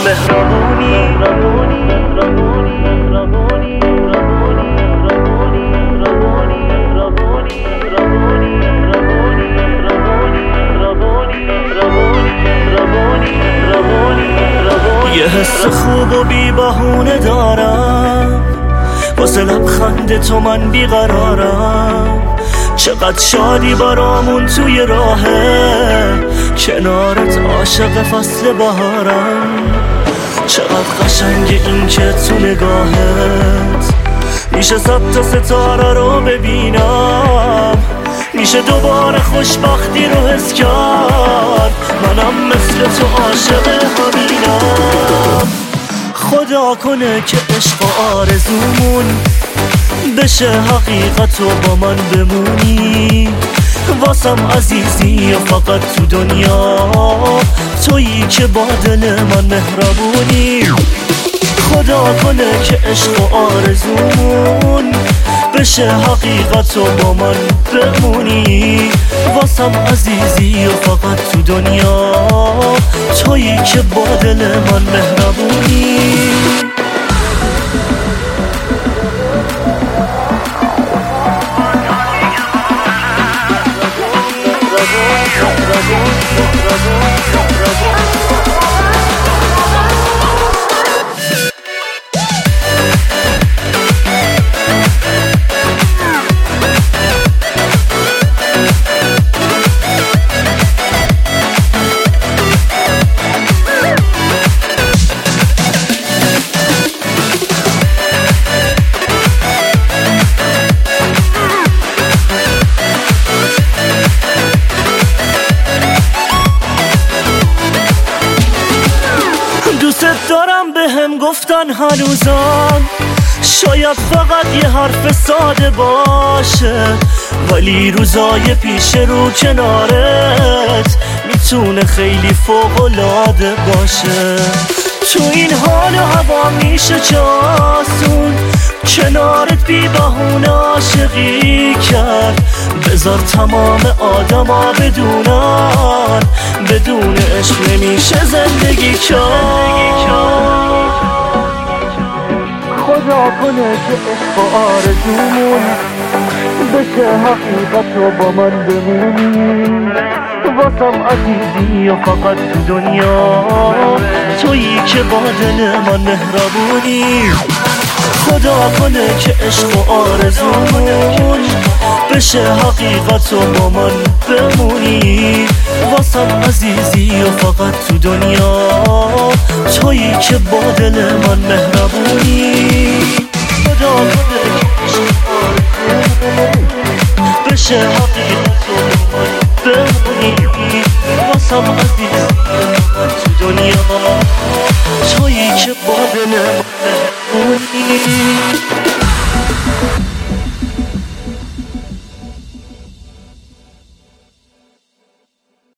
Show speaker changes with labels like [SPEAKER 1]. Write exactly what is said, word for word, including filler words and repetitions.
[SPEAKER 1] مهربونی. یه حس خوب و بی بهونه دارم، واسه لبخند تو من بیقرارم. چقدر شادی برامون توی راهه، کنارت عاشق فصل بهارم. چقدر قشنگ این که تو نگاهت میشه صد تا ستاره رو ببینم. میشه دوباره خوشبختی رو حس کرد، منم مثل تو عاشق همینم. خدا کنه که عشق و آرزومون بشه حقیقت و با من بمونی. واسم عزیزی و فقط تو دنیا تویی که با دل من مهربونی. خدا کنه که عشق و آرزومون بشه حقیقت و با من بمونی. واسم عزیزی و فقط تو دنیا تویی که با دل من مهربونی. دوست دارم به هم گفتن هنوزم، شاید فقط یه حرف ساده باشه، ولی روزای پیش رو کنارت میتونه خیلی فوق‌العاده باشه. تو این حال و هوا میشه چاسون کنارت بی بهونه عاشقی کرد. بذار تمام آدما بدونن بدون عشق نمیشه زندگی کرد. خدا کنه که عشق و آرزومون بشه حقیقت و با من بمونی. واسم عزیزی و فقط تو دنیا تویی که با دل من مهربونی. خدا کنه که عشق و آرزومون بشه حقیقت و با من بمونی. واسم عزیزی و فقط تو دنیا تویی که با دل من مهربونی. خدا کنه که عشق و آرزومون بشه حقیقت و با من بمونی. واسم عزیزی و فقط تو دنیا تویی که با دل من